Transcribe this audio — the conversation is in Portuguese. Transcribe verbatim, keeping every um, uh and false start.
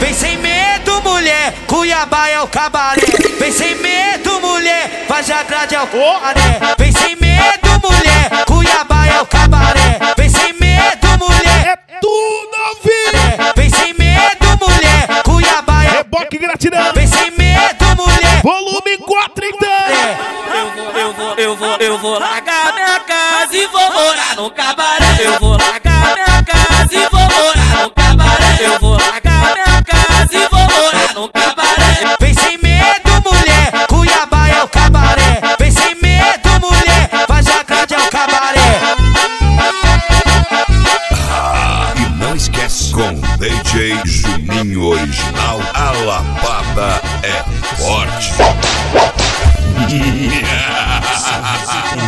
Vem sem medo, mulher, Cuiabá é o cabaré. Vem sem medo, mulher, Vargem Grande é o cabaré. Vem sem medo, mulher, Cuiabá é o cabaré. Vem sem medo, mulher, É tudo novinho. vem sem medo, mulher, Cuiabá é o Reboque gratidão. Vem sem medo, mulher. Volume quatro então. Eu vou, eu vou, eu vou, eu vou largar minha casa e vou morar no cabaré. Eu vou largar minha casa e vou morar no cabaré. Eu vou largar minha casa e vou morar no cabaré. Vem sem medo, mulher, Cuiabá é o cabaré. Vem sem medo, mulher, Vargem Grande é o cabaré. E não esquece, com D J Juninho Original, a lapada é forte.